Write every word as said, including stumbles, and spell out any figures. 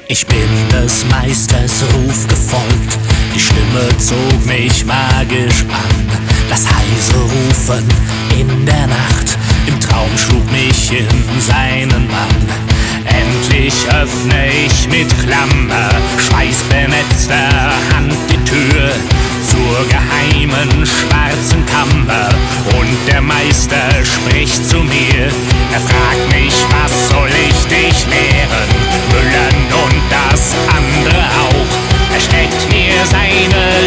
Ich bin des Meisters Ruf gefolgt, die Stimme zog mich magisch an. Das heise Rufen in der Nacht, im Traum schlug mich in seinen Bann. Endlich öffne ich mit Klammer, schweißbenetzter Hand die Tür zur geheimen schwarzen Kammer. Und der Meister spricht zu mir, er fragt mich, was soll ich